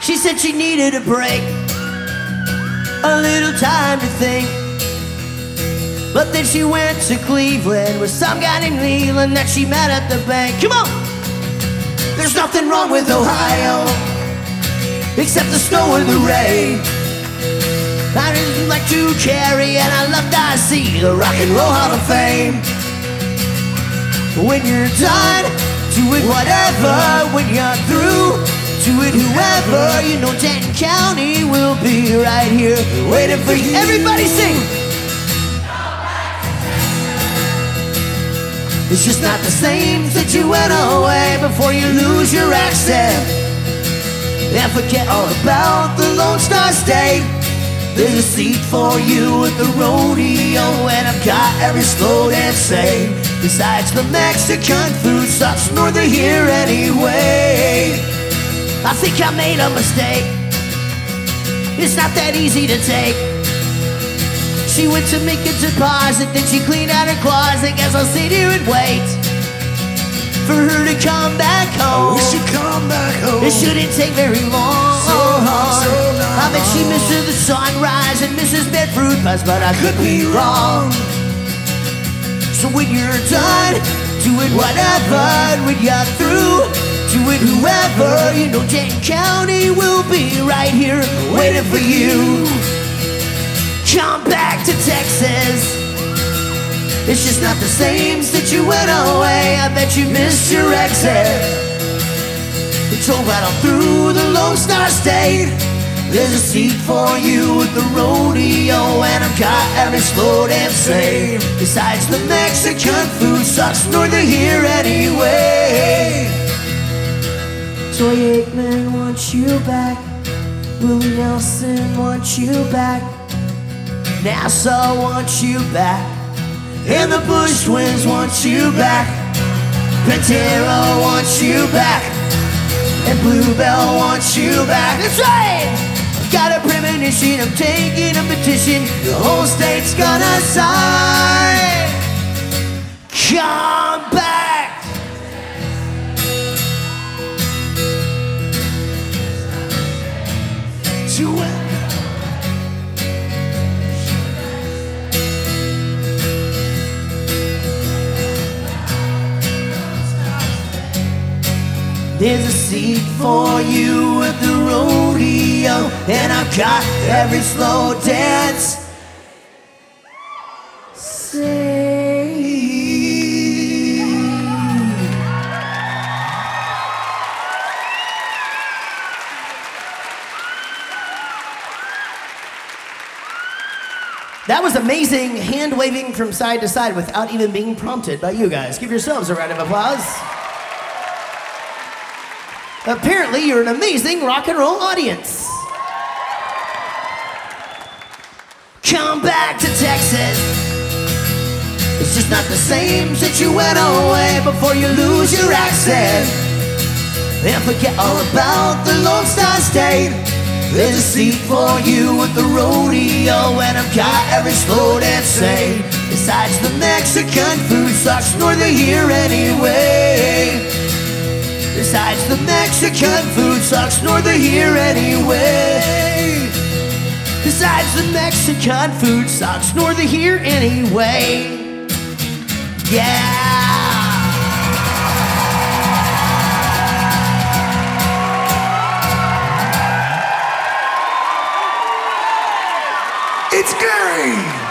She said she needed a break, a little time to think. But then she went to Cleveland with some guy named Leland that she met at the bank. Come on! There's nothing wrong with Ohio except the snow and the rain. I just like to carry and I love to see the Rock and Roll Hall of Fame. When you're done, do it whatever. When you're through, do it whoever. You know Denton County will be right here waiting for you. Everybody sing! It's just not the same since you went away before you lose your accent and forget all about the Lone Star State. There's a seat for you at the rodeo, and I've got every slow dance saved. Besides, the Mexican food sucks northern here anyway. I think I made a mistake. It's not that easy to take. She went to make a deposit, then she cleaned out her closet. Guess I'll sit here and wait for her to come back home. We should come back home. It shouldn't take very long. So long. I bet she misses the sunrise and misses bed fruit pies, but I could be wrong. So when you're done, do it whatever. And when you're through, do it whoever. You know Denton County will be right here waiting for you. Come back to Texas. It's just not the same since you went away. I bet you missed your exit. It's all right on through the Lone Star State. There's a seat for you at the rodeo, and I've got every slow dance saved. Besides, the Mexican food sucks northern here anyway. Toy Aikman wants you back. Willie Nelson wants you back. Nassau wants you back, and the Bush Twins want you back. Pantera wants you back, and Bluebell wants you back. That's right! I've got a premonition, I'm taking a petition. The whole state's gonna sign. Come back! To it. There's a seat for you at the rodeo, and I've got every slow dance saved. That was amazing hand waving from side to side without even being prompted by you guys. Give yourselves a round of applause. Apparently, you're an amazing rock and roll audience. Come back to Texas. It's just not the same since you went away before you lose your accent and forget all about the Lone Star State. There's a seat for you at the rodeo, and I've got every slow dance saved. Besides, the Mexican food sucks northern here anyway. Besides, the Mexican food sucks northern here anyway. Besides, the Mexican food sucks northern here anyway. Yeah. It's Gary.